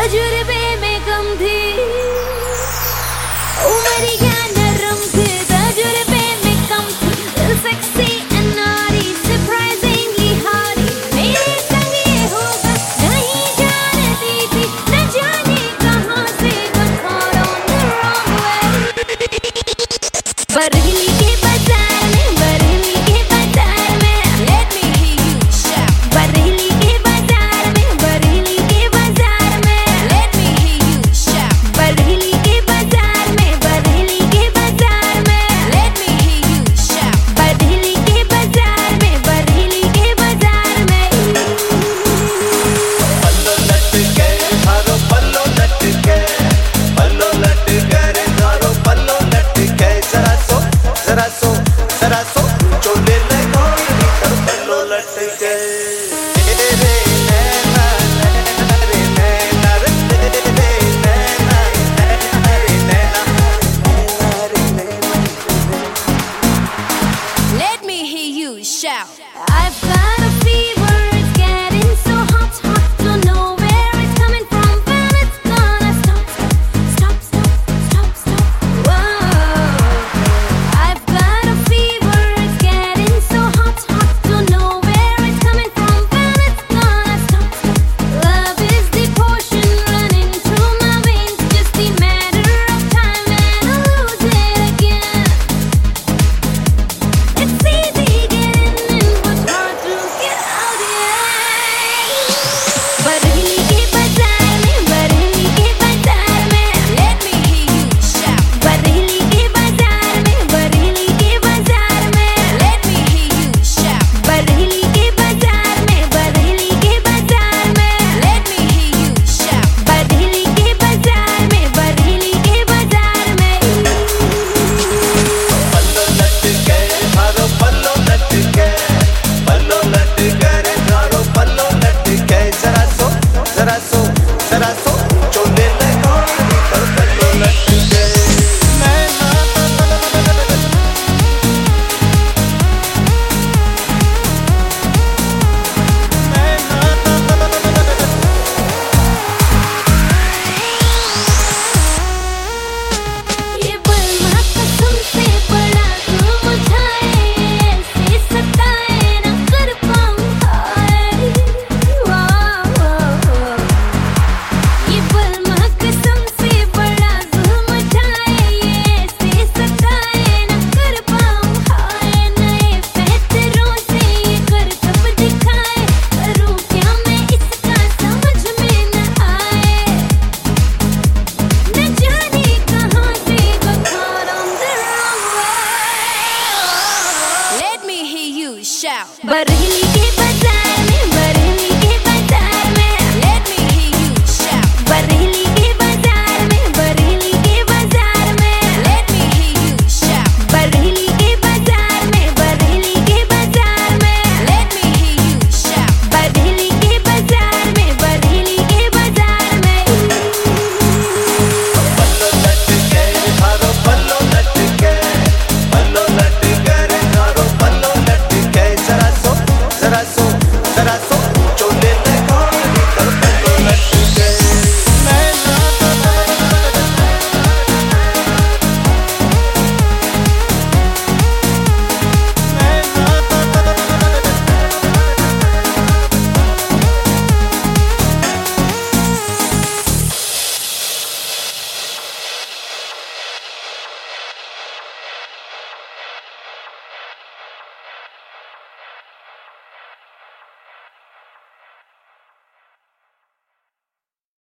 तजुर्बे में कम थी, उमरिया नरम थी, तजुर्बे में कम थी, दिल सेक्सी एंड नारी, सरप्राइजिंगली हारी, मेरे संग ये होगा नहीं जानती थी, न जाने कहां से got caught on the wrong way। बरहली के बाजार में, बरहली के बाजार में, let me hear you shout। बरहली के बाजार में, बरहली के बाजार में, let me hear you shout। बरहली के बाजार में, बरहली के बाजार में, let me hear you shout। बरहली के बाजार में, बरहली के बाजार में, पल्लो लटके थारो पल्लो लटके, पल्लो लटके रे थारो पल्लो लटके, जरा सो चोले ले गोरी कर पल्लो लटके। रे नैना रे नैना रे नैना रे नैना रे नैना। let me hear you shout। I've got a fever, it's getting so hot, don't know where it's coming from, but it's gonna stop, whoa। I've got a fever, it's getting so hot, don't know where it's coming from, but it's gonna stop, love is the potion running through my veins, just a matter of time and I'll lose it again। It's easy getting in, but hard to get out, yeah। बरहली के बाजार में, बरहली के बाजार में, let me hear you shout। बरहली के बाजार में, बरहली के बाजार में, let me hear you shout। बरहली के बाजार में, बरहली के बाजार में, let me hear you shout। बरहली के बाजार में, बरहली के बाजार में, पल्लो लटके थारो पल्लो लटके, पल्लो लटके रे थारो पल्लो लटके, जरा सो चोले ले गोरी कर पल्लो लटके। नैना ये बलमा कसम से बड़ा तुम उठाए, ऐसे सताए न कर पाऊं हाय, ये बलमा कसम से बड़ा तुम उठाए, ऐसे सताए न कर पाऊं हाय, नए पैतरों से ये करतब दिखाए, करूं क्या मैं इसका समझ में न आए, न जाने कहां से got caught on the wrong way। let me hear you shout। Barhali